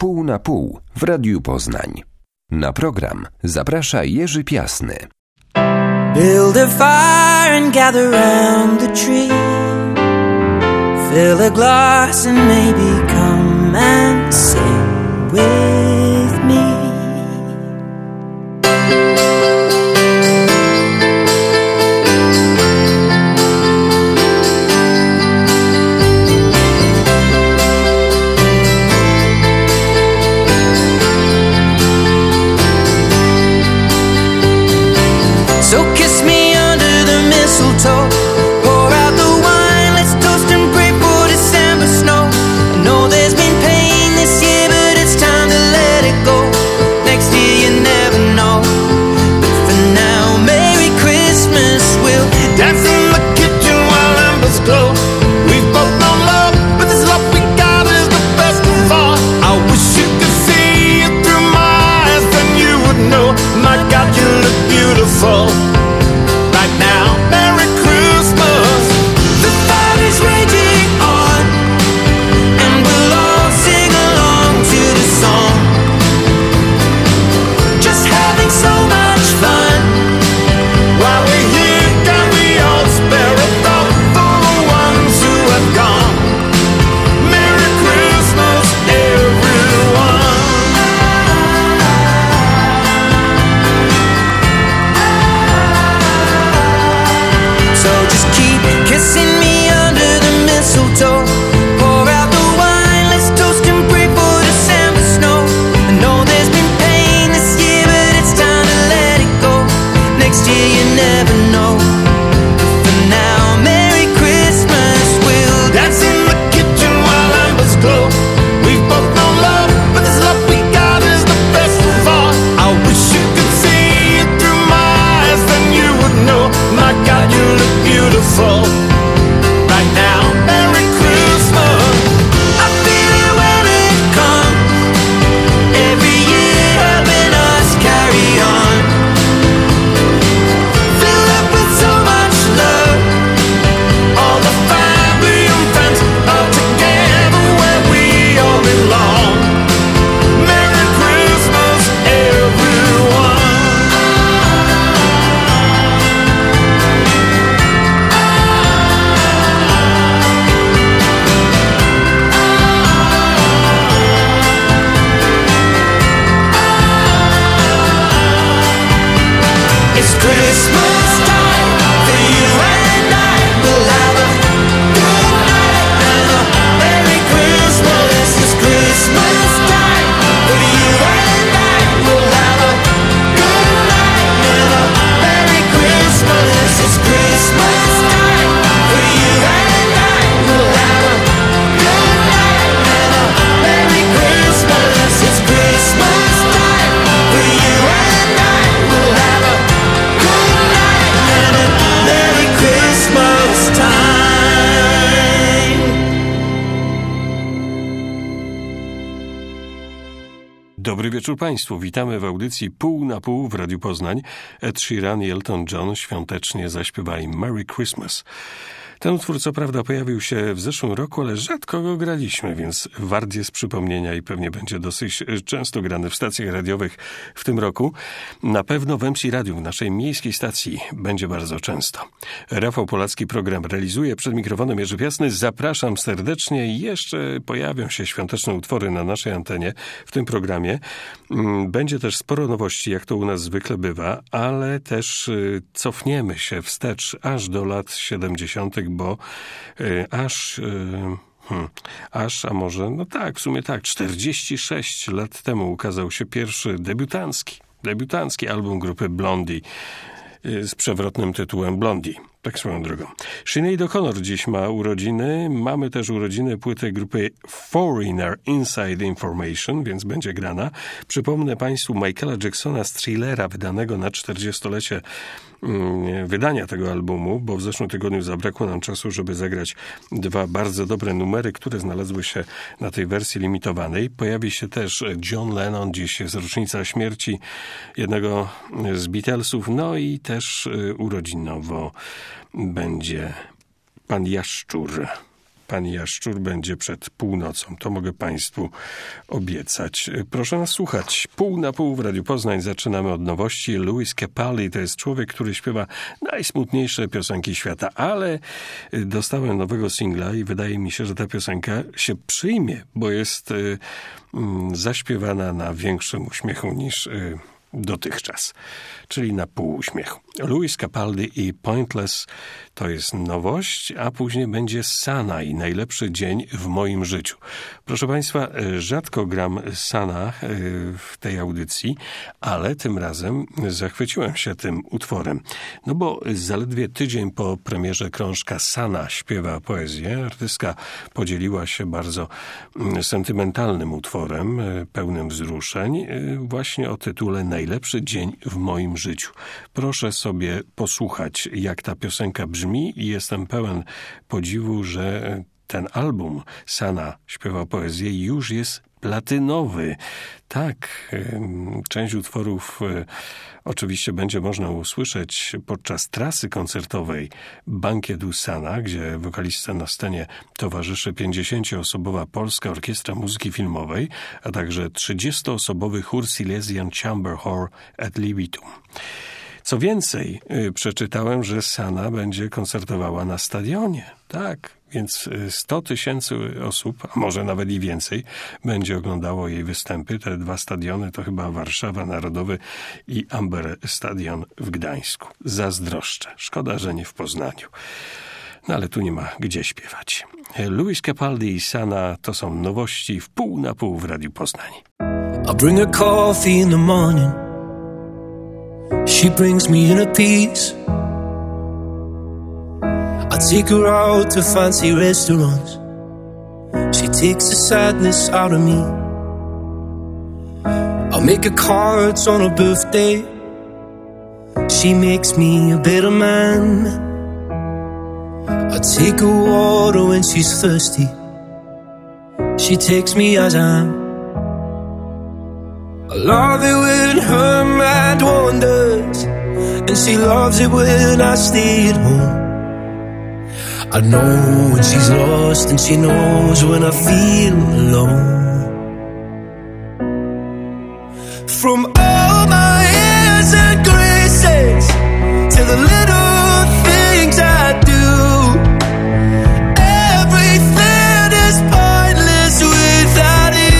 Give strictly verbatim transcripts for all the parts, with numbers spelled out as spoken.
Pół na pół w Radiu Poznań. Na program zaprasza Jerzy Piasny. Build a fire and gather round the tree. Fill a glass and maybe come and sing with me. So kiss me under the mistletoe. Pour out the wine, let's toast and pray for December snow. I know there's been pain this year, but it's time to let it go. Next year you never know. But for now, Merry Christmas. We'll dance in the kitchen while embers glow. We've both known love, but this love we got is the best of all. I wish you could see it through my eyes, then you would know. My God, you look beautiful. Dobry wieczór Państwu. Witamy w audycji Pół na pół w Radiu Poznań. Ed Sheeran i Elton John świątecznie zaśpiewali Merry Christmas. Ten utwór co prawda pojawił się w zeszłym roku, ale rzadko go graliśmy, więc wart jest przypomnienia i pewnie będzie dosyć często grany w stacjach radiowych w tym roku. Na pewno w M C Radiu, w naszej miejskiej stacji, będzie bardzo często. Rafał Polacki program realizuje, przed mikrofonem Jerzy Piasny. Zapraszam serdecznie. Jeszcze pojawią się świąteczne utwory na naszej antenie w tym programie. Będzie też sporo nowości, jak to u nas zwykle bywa, ale też cofniemy się wstecz aż do lat siedemdziesiątych, bo y, aż, y, hmm, aż, a może, no tak, w sumie tak, czterdzieści sześć lat temu ukazał się pierwszy debiutancki, debiutancki album grupy Blondie y, z przewrotnym tytułem Blondie. Tak swoją drogą. Sinead O'Connor dziś ma urodziny. Mamy też urodziny płyty grupy Foreigner Inside Information, więc będzie grana. Przypomnę Państwu Michaela Jacksona z Thrillera, wydanego na czterdziestolecie wydania tego albumu, bo w zeszłym tygodniu zabrakło nam czasu, żeby zagrać dwa bardzo dobre numery, które znalazły się na tej wersji limitowanej. Pojawi się też John Lennon, dziś jest rocznica śmierci jednego z Beatlesów, no i też urodzinowo będzie pan Jaszczur. pani Jaszczur będzie przed północą. To mogę państwu obiecać. Proszę nas słuchać. Pół na pół w Radiu Poznań. Zaczynamy od nowości. Lewis Capaldi to jest człowiek, który śpiewa najsmutniejsze piosenki świata, ale dostałem nowego singla i wydaje mi się, że ta piosenka się przyjmie, bo jest y, y, zaśpiewana na większym uśmiechu niż y, dotychczas, czyli na pół uśmiechu. Lewis Capaldi i Pointless to jest nowość, a później będzie Sana i Najlepszy dzień w moim życiu. Proszę państwa, rzadko gram Sana w tej audycji, ale tym razem zachwyciłem się tym utworem. No bo zaledwie tydzień po premierze krążka Sana śpiewa poezję, artystka podzieliła się bardzo sentymentalnym utworem, pełnym wzruszeń, właśnie o tytule Najlepszy dzień w moim życiu. Proszę sobie posłuchać, jak ta piosenka brzmi i jestem pełen podziwu, że ten album Sana śpiewa poezję już jest platynowy. Tak, część utworów oczywiście będzie można usłyszeć podczas trasy koncertowej Bankietu Sana, gdzie wokalistce na scenie towarzyszy pięćdziesięcioosobowa Polska Orkiestra Muzyki Filmowej, a także trzydziestoosobowy chór Silesian Chamber Chor ad libitum. Co więcej, przeczytałem, że Sana będzie koncertowała na stadionie. Tak, więc sto tysięcy osób, a może nawet i więcej, będzie oglądało jej występy. Te dwa stadiony to chyba Warszawa Narodowy i Amber Stadion w Gdańsku. Zazdroszczę. Szkoda, że nie w Poznaniu. No ale tu nie ma gdzie śpiewać. Lewis Capaldi i Sana to są nowości w pół na pół w Radiu Poznań. I'll bring her coffee in the morning. She brings me in a piece. I take her out to fancy restaurants. She takes the sadness out of me. I'll make her cards on her birthday. She makes me a better man. I take her water when she's thirsty. She takes me as I am. I love it when her mind wanders, and she loves it when I stay at home. I know when she's lost, and she knows when I feel alone. From all my airs and graces to the little things I do, everything is pointless without you.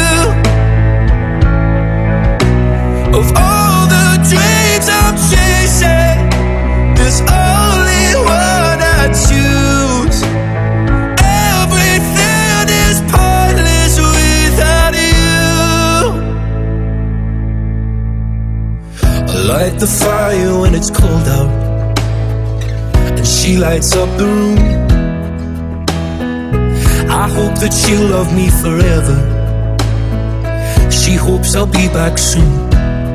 Of all the dreams I'm chasing, there's only one I choose. Everything is pointless without you. I light the fire when it's cold out, and she lights up the room. I hope that she'll love me forever. She hopes I'll be back soon.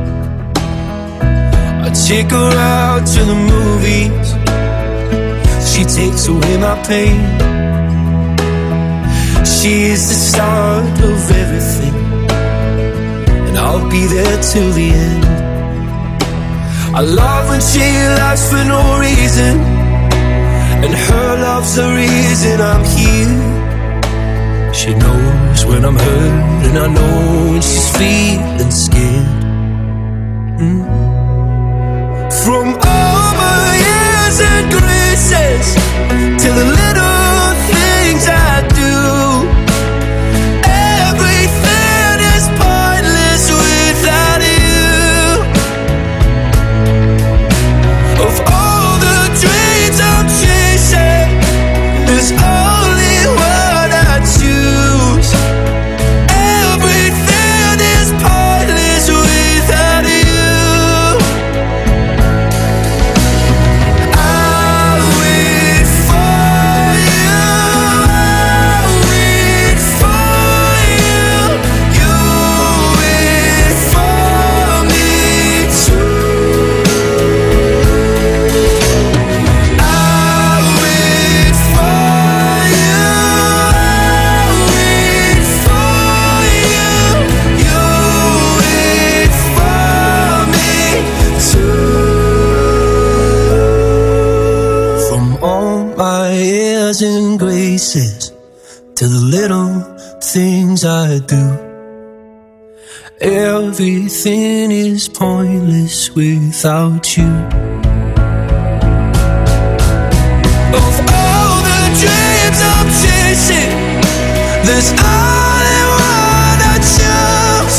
I take her out to the movies. She takes away my pain. She is the start of everything, and I'll be there till the end. I love when she laughs for no reason, and her love's the reason I'm here. She knows when I'm hurt, and I know when she's feeling scared. mm. From all my years and graces to the little things I do, everything is pointless without you. Of all the dreams I'm chasing, there's only one I choose. Everything is pointless without you. And grace faces to the little things I do. Everything is pointless without you. Of all the dreams I'm chasing, there's only one I choose.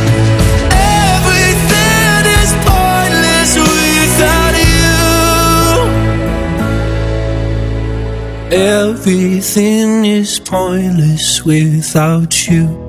Everything is pointless without you. Everything is pointless without you.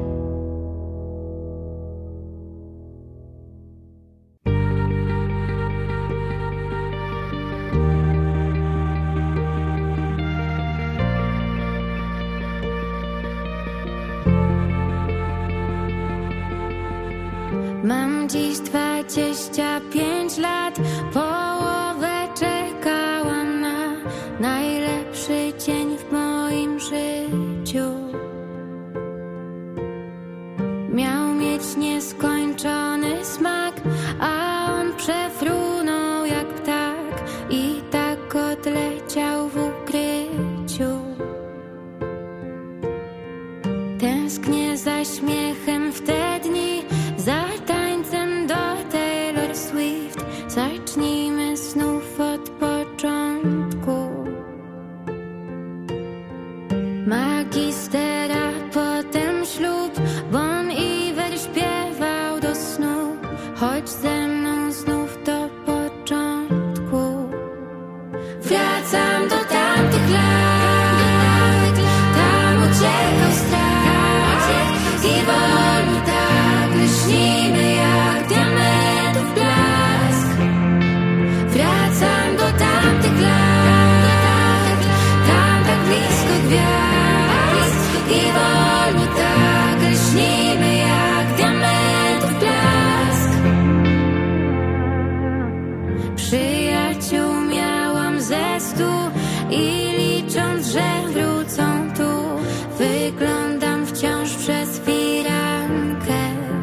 Mam dziś dwadzieścia pięć lat, połowę czekałam na najlepszy dzień w moim życiu. Miał mieć nieskończony smak, a on przefrunął jak ptak i tak odleciał w ukryciu. Tęsknię za śmiechem w te dni, za tańcem do Taylor Swift. Zacznijmy znów od początku. Magister, a potem ślub. Bon Iver śpiewał do snu. Chodź ze mną znów do początku. Wracam do tamtych lat, tam uciekał strach i wolno tak lśnimy jak diamentów blask. Wracam do tamtych lat, tam tak blisko gwiazd i wolno tak lśnimy jak diamentów blask. Przyjaciół miałam ze stu i licząc, że wrócą tu, wyglądam wciąż przez firankę.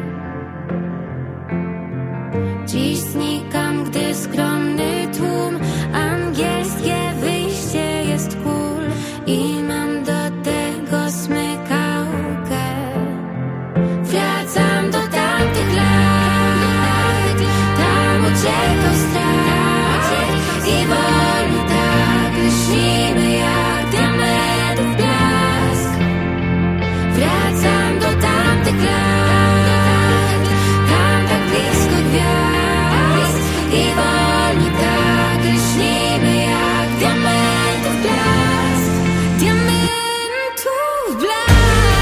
Dziś znikam, gdy skromny tłum, angielskie wyjście jest cool i mam do tego smykałkę. Wracam do tamtych lat, tam uciekał strach i wolno tak lśnimy jak diamentów blask. Wracam do tamtych lat, tam tak blisko gwiazd i wolno tak lśnimy jak diamentów blask. Diamentów blask.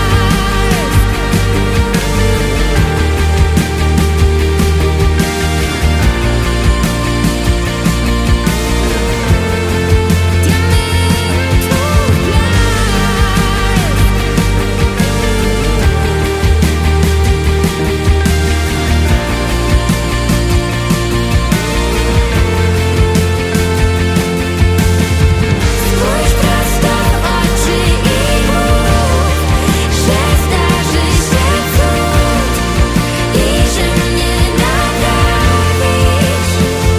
Spójrz prosto w oczy i mów, że zdarzy się cud i że mnie naprawisz.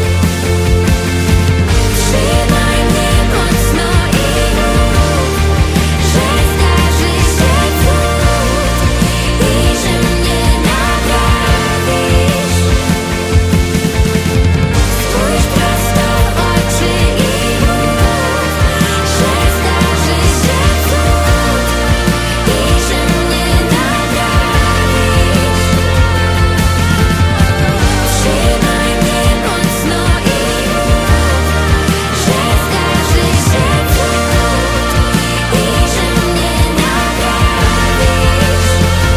Trzymaj mnie mocno i mów, że zdarzy się cud i że mnie naprawisz. Spójrz prosto w oczy i mów, że zdarzy się cud i że mnie naprawisz. Trzymaj mnie mocno i mów, że zdarzy się cud i że mnie naprawisz.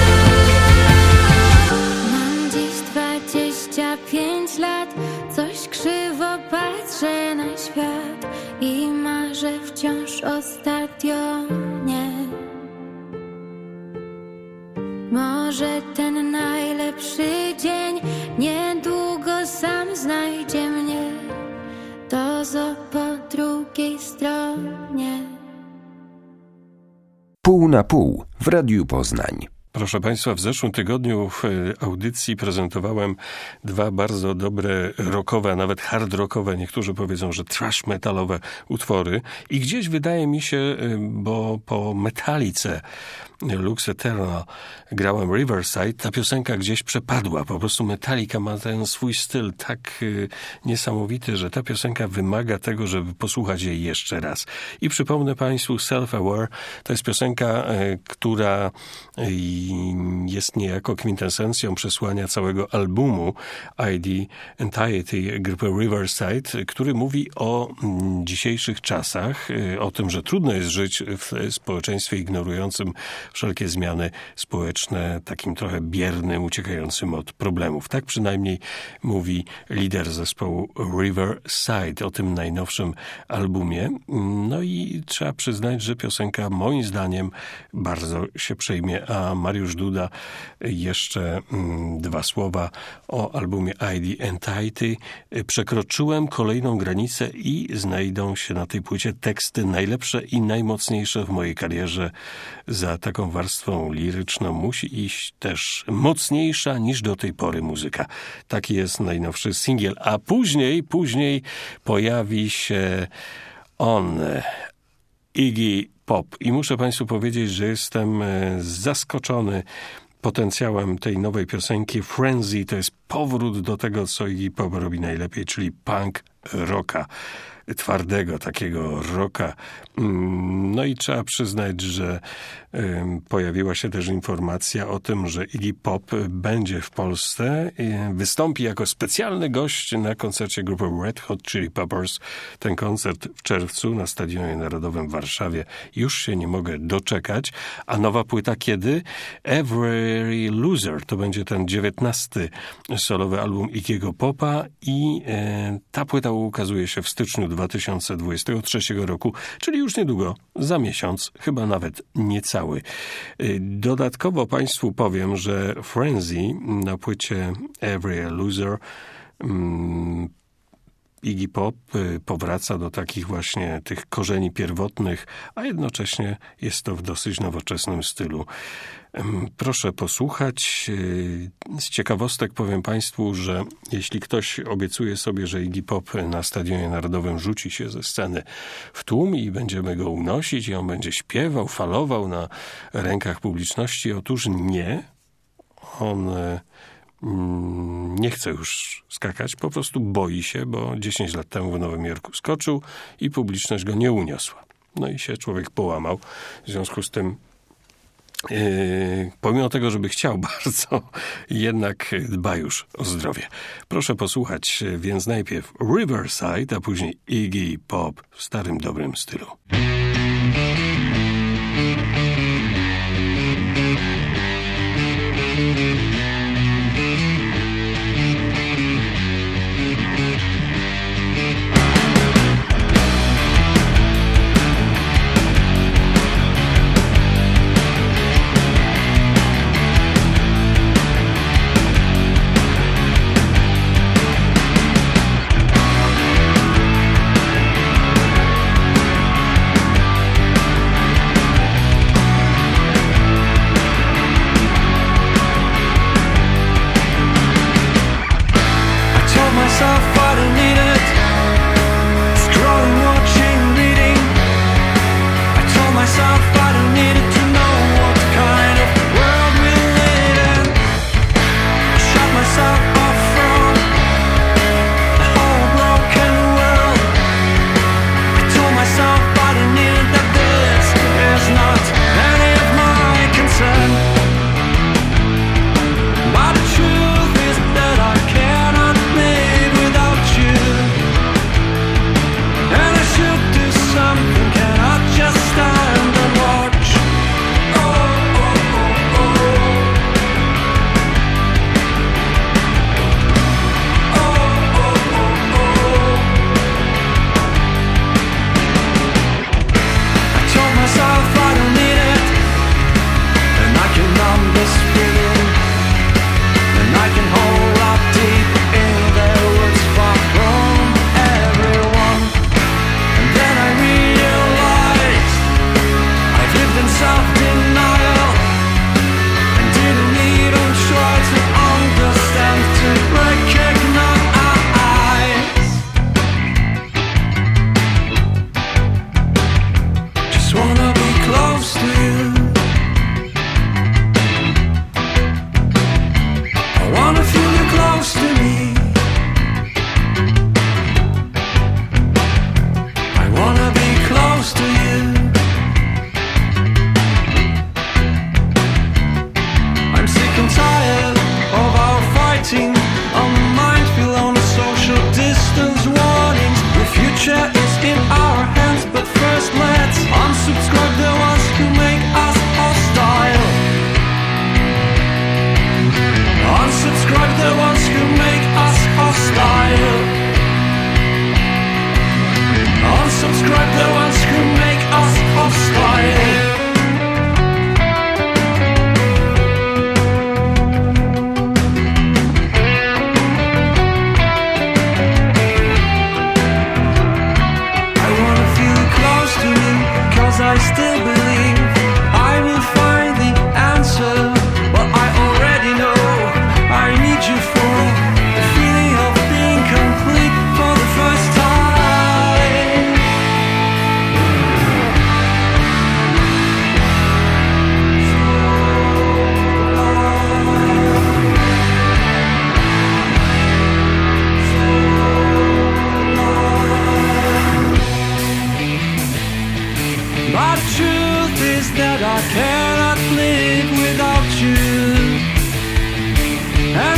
Mam dziś dwadzieścia pięć lat, coś krzywo patrzę na świat i marzę wciąż o stadionie. Może ten najlepszy dzień niedługo sam znajdzie mnie, to zo po drugiej stronie. Pół na pół w Radiu Poznań. Proszę Państwa, w zeszłym tygodniu w audycji prezentowałem dwa bardzo dobre rockowe, a nawet hard rockowe, niektórzy powiedzą, że trash metalowe utwory. I gdzieś wydaje mi się, bo po Metalice Lux Eternal grałem Riverside, ta piosenka gdzieś przepadła. Po prostu Metallica ma ten swój styl tak y, niesamowity, że ta piosenka wymaga tego, żeby posłuchać jej jeszcze raz. I przypomnę Państwu Self-Aware, to jest piosenka, y, która y, jest niejako kwintesencją przesłania całego albumu I D Entirety grupy Riverside, który mówi o mm, dzisiejszych czasach, y, o tym, że trudno jest żyć w społeczeństwie ignorującym wszelkie zmiany społeczne, takim trochę biernym, uciekającym od problemów. Tak przynajmniej mówi lider zespołu Riverside o tym najnowszym albumie. No i trzeba przyznać, że piosenka moim zdaniem bardzo się przejmie, a Mariusz Duda jeszcze mm, dwa słowa o albumie I D Entirety. Przekroczyłem kolejną granicę i znajdą się na tej płycie teksty najlepsze i najmocniejsze w mojej karierze. Za taką warstwą liryczną musi iść też mocniejsza niż do tej pory muzyka. Taki jest najnowszy singiel. A później, później pojawi się on, Iggy Pop. I muszę Państwu powiedzieć, że jestem zaskoczony potencjałem tej nowej piosenki. Frenzy to jest powrót do tego, co Iggy Pop robi najlepiej, czyli punk rocka. Twardego, takiego rocka. No i trzeba przyznać, że um, pojawiła się też informacja o tym, że Iggy Pop będzie w Polsce, wystąpi jako specjalny gość na koncercie grupy Red Hot Chili Peppers. Ten koncert w czerwcu na Stadionie Narodowym w Warszawie. Już się nie mogę doczekać. A nowa płyta kiedy? Every Loser. To będzie ten dziewiętnasty solowy album Iggy'ego Popa i e, ta płyta ukazuje się w styczniu dwa tysiące dwudziestego trzeciego roku, czyli już niedługo, za miesiąc, chyba nawet niecały. Dodatkowo Państwu powiem, że Frenzy na płycie Every Loser um, Iggy Pop powraca do takich właśnie tych korzeni pierwotnych, a jednocześnie jest to w dosyć nowoczesnym stylu. Proszę posłuchać. Z ciekawostek powiem Państwu, że jeśli ktoś obiecuje sobie, że Iggy Pop na Stadionie Narodowym rzuci się ze sceny w tłum i będziemy go unosić i on będzie śpiewał, falował na rękach publiczności, otóż nie. On nie chce już skakać, po prostu boi się, bo dziesięć lat temu w Nowym Jorku skoczył i publiczność go nie uniosła. No i się człowiek połamał. W związku z tym Yy, pomimo tego, żeby chciał bardzo, jednak dba już o zdrowie. Proszę posłuchać więc najpierw Riverside, a później Iggy Pop w starym, dobrym stylu.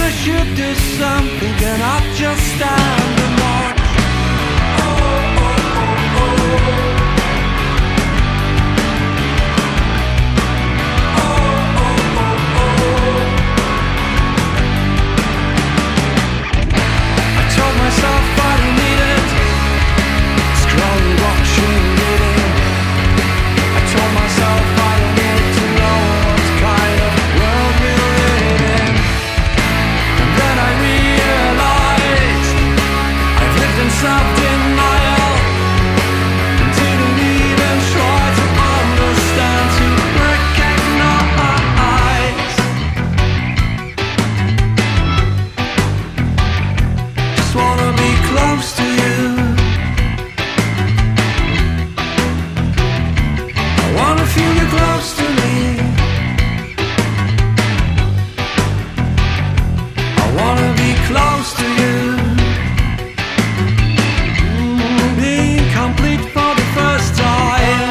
I should do something and I'll just stand and watch. Oh, oh, oh, oh. Myself, I don't need it. Scrolling, watching, reading. I told myself I don't need to know what kind of world we're living in. And then I realized I've lived in self-denial and didn't even try to understand, to recognize. Just wanna be close to you. I wanna feel you close to me. I wanna be close to you. Mm, being complete for the first time.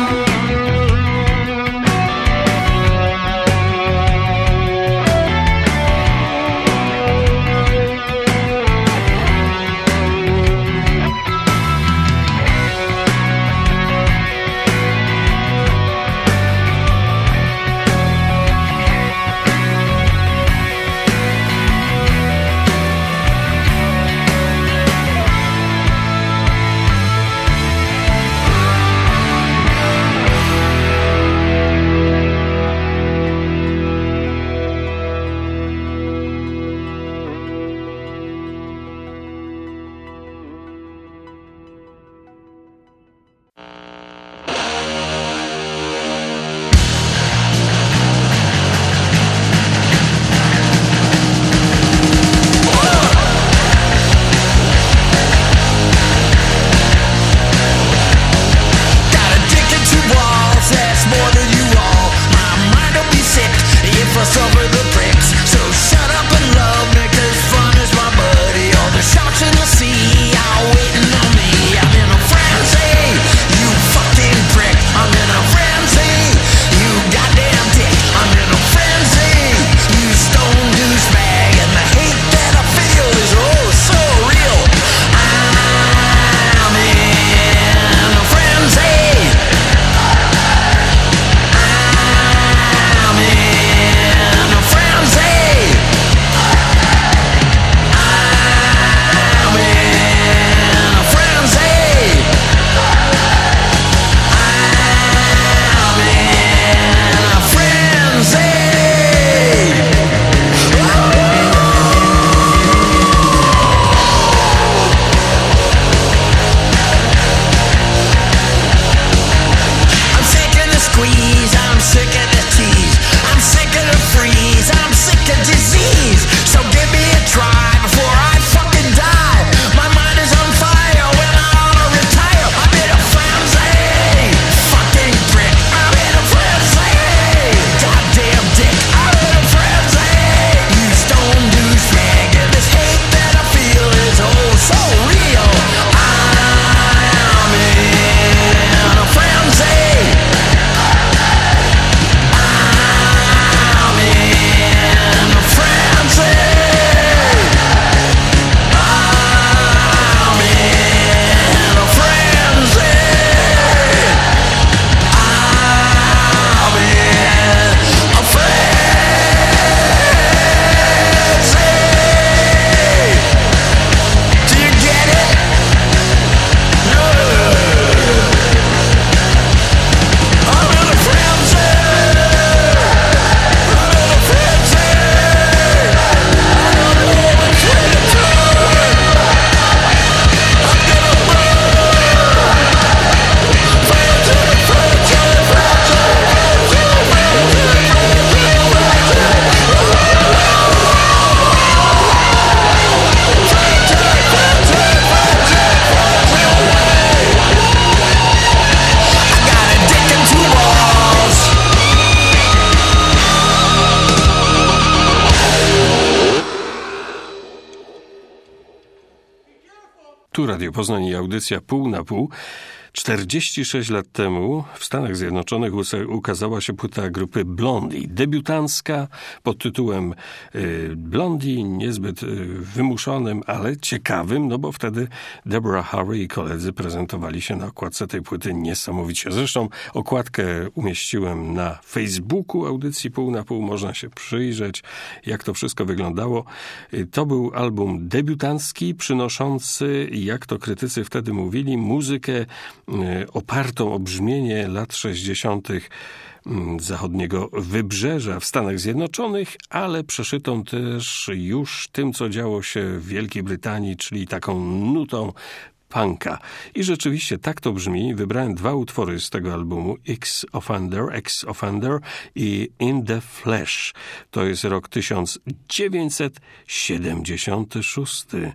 Tu Radio Poznań i audycja Pół na Pół. czterdzieści sześć lat temu w Stanach Zjednoczonych ukazała się płyta grupy Blondie, debiutancka pod tytułem y, Blondie, niezbyt y, wymuszonym, ale ciekawym, no bo wtedy Deborah Harry i koledzy prezentowali się na okładce tej płyty niesamowicie. Zresztą okładkę umieściłem na Facebooku audycji Pół na Pół, można się przyjrzeć, jak to wszystko wyglądało. Y, to był album debiutancki, przynoszący, jak to krytycy wtedy mówili, muzykę opartą o brzmienie lat sześćdziesiątych zachodniego wybrzeża w Stanach Zjednoczonych, ale przeszytą też już tym, co działo się w Wielkiej Brytanii, czyli taką nutą punka. I rzeczywiście tak to brzmi. Wybrałem dwa utwory z tego albumu, Ex-Offender, Ex-Offender i In the Flesh. To jest rok tysiąc dziewięćset siedemdziesiąty szósty.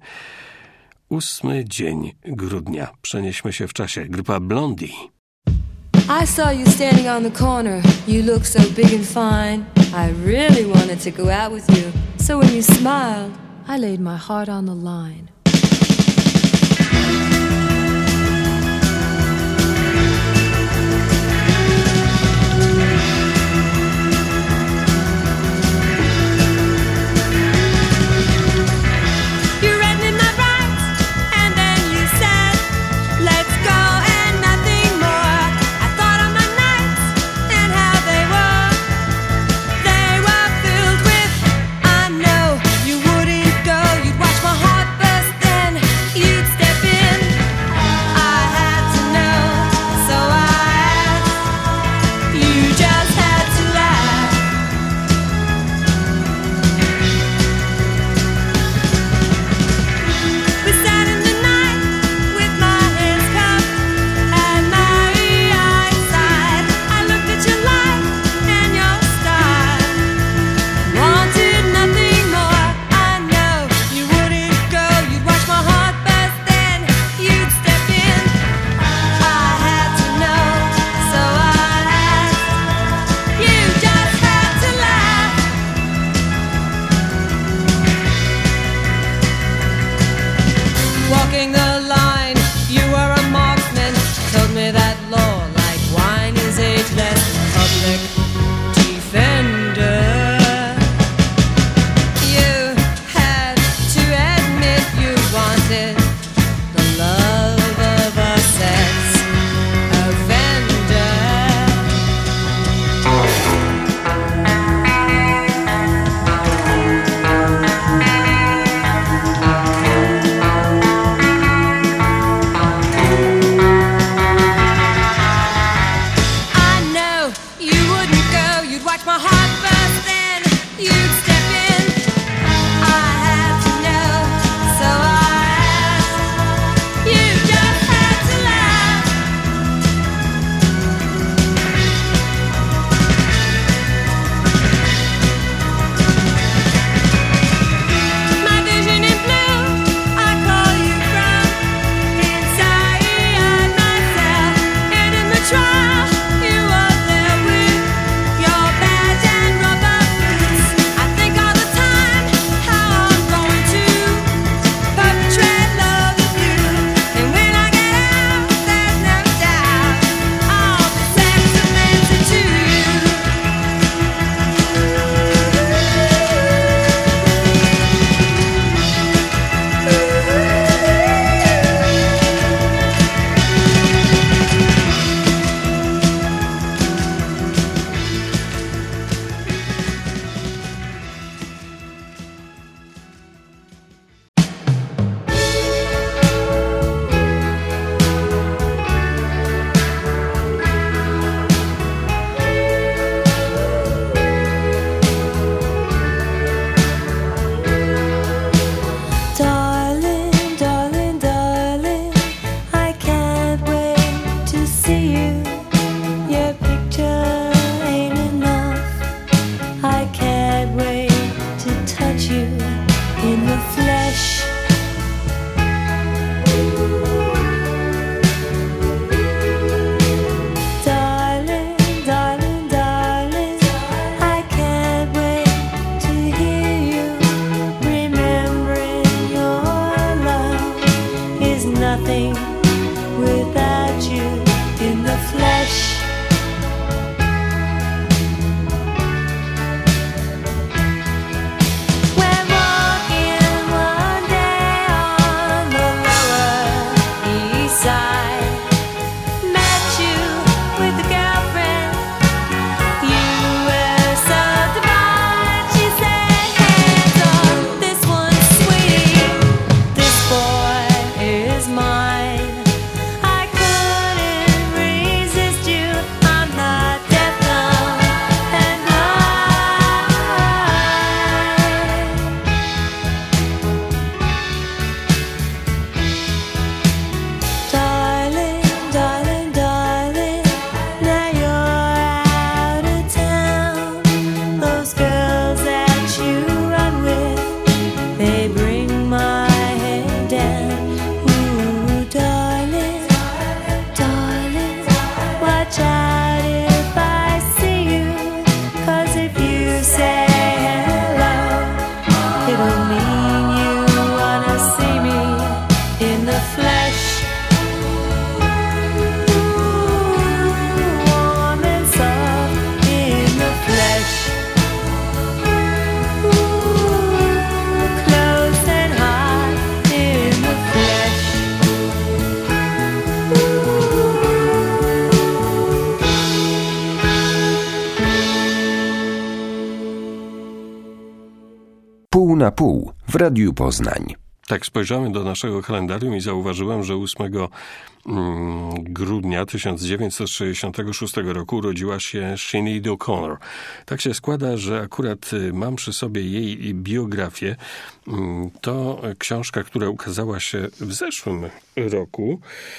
Ósmy dzień grudnia. Przenieśmy się w czasie. Grupa Blondie. I saw you standing on the corner. You look so big and fine. I really wanted to go out with you. So when you smiled, I laid my heart on the line. nothing without you. mean you wanna see me in the flesh. Warm and soft in the flesh. Close and hot in the flesh. Pół na pół w Radiu Poznań. Tak spojrzałem do naszego kalendarium i zauważyłem, że ósmego grudnia tysiąc dziewięćset sześćdziesiątego szóstego roku urodziła się Sinead O'Connor. Tak się składa, że akurat mam przy sobie jej biografię. To książka, która ukazała się w zeszłym roku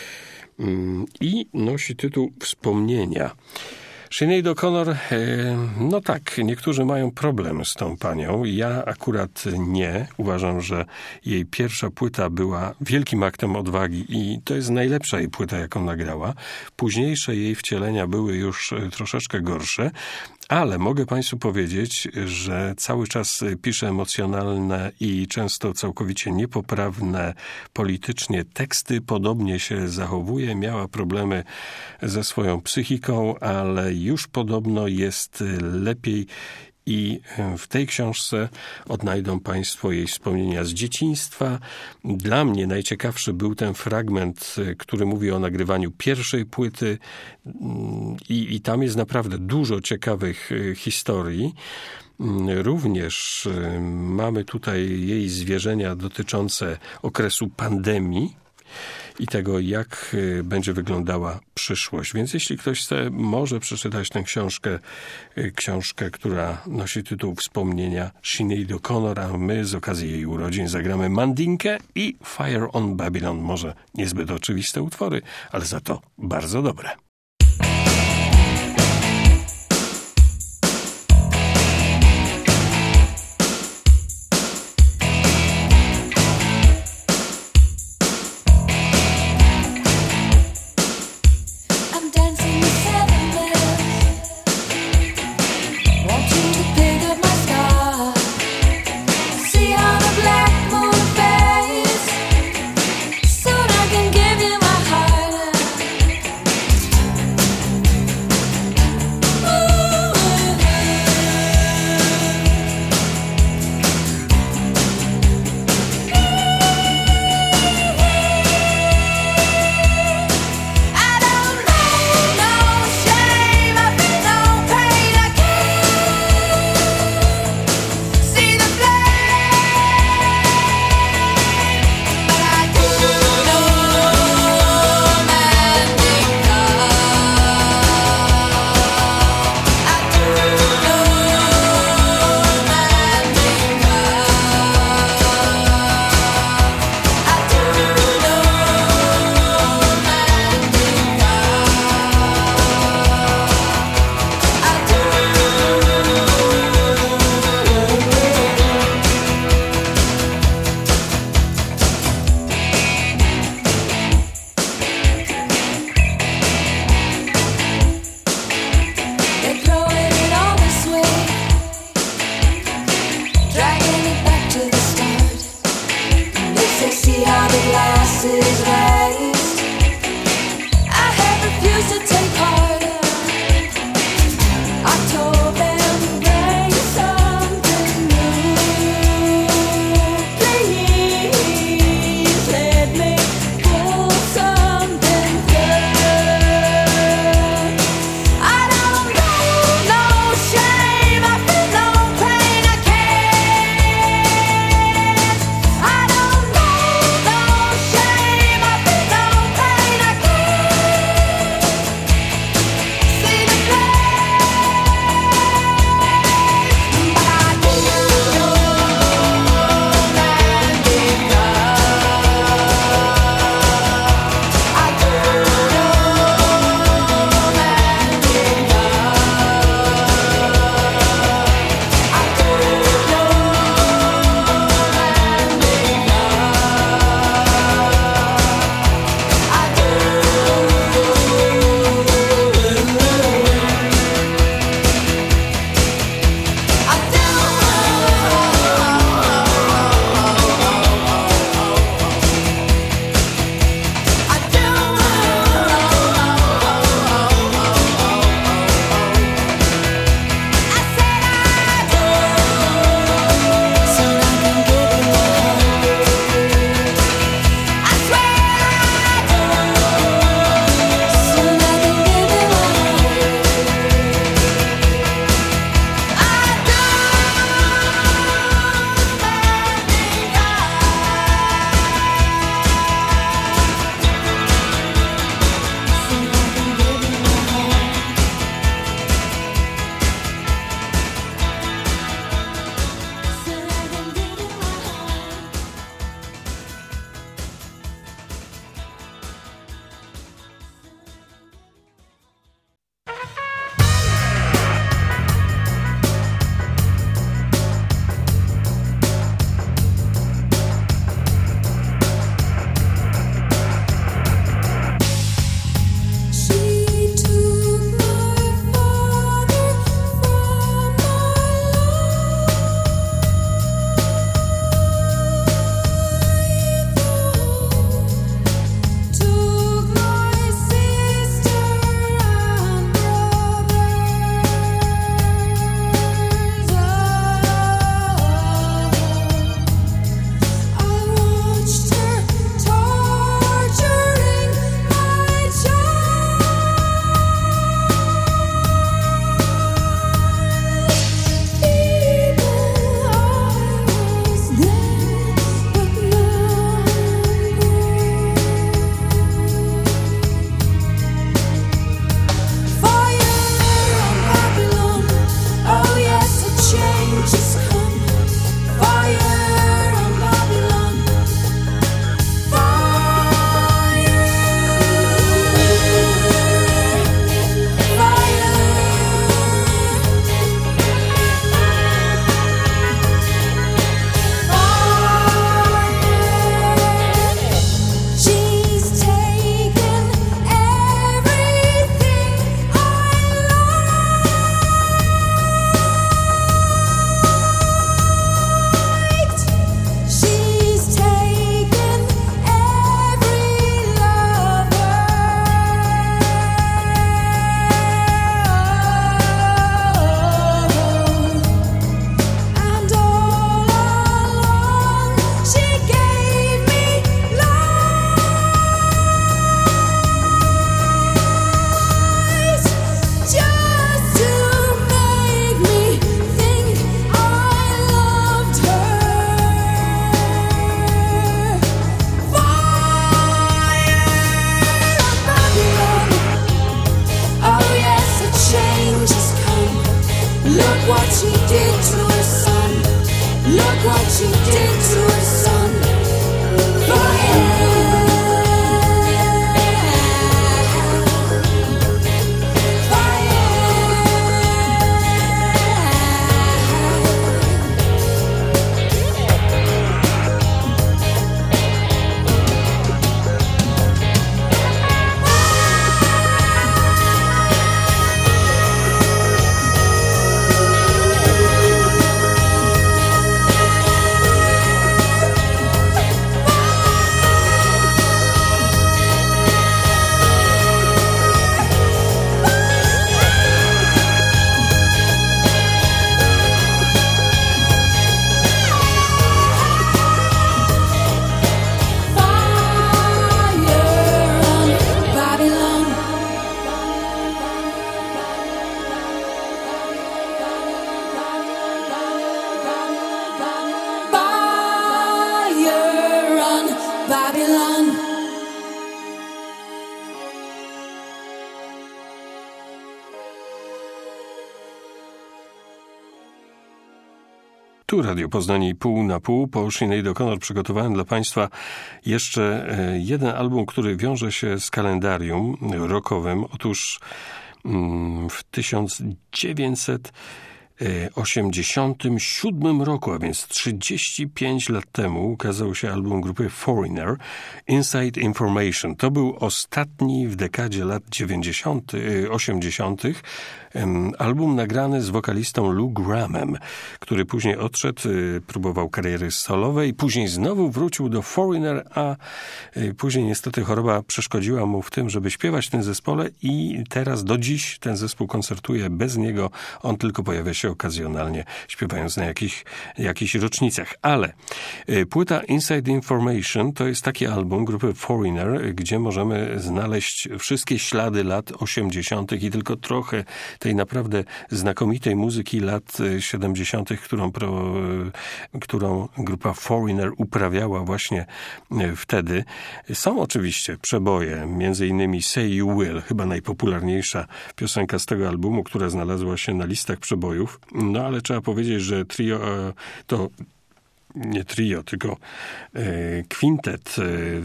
i nosi tytuł Wspomnienia. Sinead O'Connor, no tak, niektórzy mają problem z tą panią. Ja akurat nie. Uważam, że jej pierwsza płyta była wielkim aktem odwagi i to jest najlepsza jej płyta, jaką nagrała. Późniejsze jej wcielenia były już troszeczkę gorsze, ale mogę Państwu powiedzieć, że cały czas pisze emocjonalne i często całkowicie niepoprawne politycznie teksty. Podobnie się zachowuje. Miała problemy ze swoją psychiką, ale już podobno jest lepiej i w tej książce odnajdą Państwo jej wspomnienia z dzieciństwa. Dla mnie najciekawszy był ten fragment, który mówi o nagrywaniu pierwszej płyty i, i tam jest naprawdę dużo ciekawych historii. Również mamy tutaj jej zwierzenia dotyczące okresu pandemii i tego, jak będzie wyglądała przyszłość. Więc jeśli ktoś chce, może przeczytać tę książkę, książkę, która nosi tytuł Wspomnienia Sinead O'Connor, a my z okazji jej urodzin zagramy Mandinkę i Fire on Babylon. Może niezbyt oczywiste utwory, ale za to bardzo dobre. Soon I can give you my heart. Babylon. Tu Radio Poznań i pół na pół. Po Sinead O'Connor przygotowałem dla Państwa jeszcze jeden album, który wiąże się z kalendarium rockowym. Otóż w tysiąc dziewięćset osiemdziesiątym siódmym roku, a więc trzydzieści pięć lat temu, ukazał się album grupy Foreigner, Inside Information. To był ostatni w dekadzie lat dziewięćdziesiątych, osiemdziesiątych album nagrany z wokalistą Lou Grahamem, który później odszedł, próbował kariery solowej, później znowu wrócił do Foreigner, a później niestety choroba przeszkodziła mu w tym, żeby śpiewać w tym zespole i teraz do dziś ten zespół koncertuje bez niego. On tylko pojawia się okazjonalnie, śpiewając na jakich, jakichś rocznicach. Ale płyta Inside Information to jest taki album grupy Foreigner, gdzie możemy znaleźć wszystkie ślady lat osiemdziesiątych i tylko trochę tej naprawdę znakomitej muzyki lat siedemdziesiątych, którą, pro, którą grupa Foreigner uprawiała właśnie wtedy. Są oczywiście przeboje, między innymi Say You Will, chyba najpopularniejsza piosenka z tego albumu, która znalazła się na listach przebojów. No ale trzeba powiedzieć, że trio to nie trio, tylko e, kwintet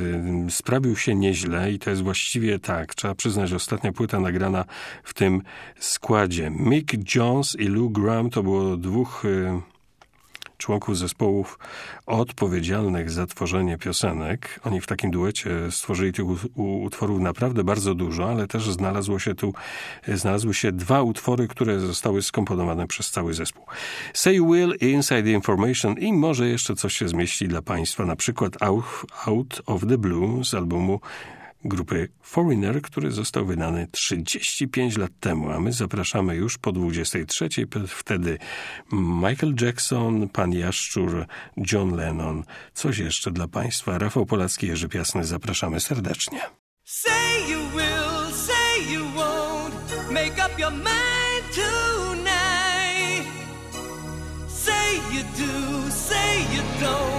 e, sprawił się nieźle i to jest właściwie tak, trzeba przyznać, że ostatnia płyta nagrana w tym składzie. Mick Jones i Lou Graham to było dwóch e, członków zespołów odpowiedzialnych za tworzenie piosenek. Oni w takim duecie stworzyli tych utworów naprawdę bardzo dużo, ale też znalazło się tu, znalazły się dwa utwory, które zostały skomponowane przez cały zespół. Say You Will i Inside Information i może jeszcze coś się zmieści dla Państwa, na przykład Out, Out of the Blue z albumu grupy Foreigner, który został wydany trzydzieści pięć lat temu, a my zapraszamy już po dwudziestej trzeciej. Wtedy Michael Jackson, Pan Jaszczur, John Lennon. Coś jeszcze dla Państwa. Rafał Polacki, Jerzy Piasny. Zapraszamy serdecznie. Say you will, say you won't, make up your mind tonight. Say you do, say you don't.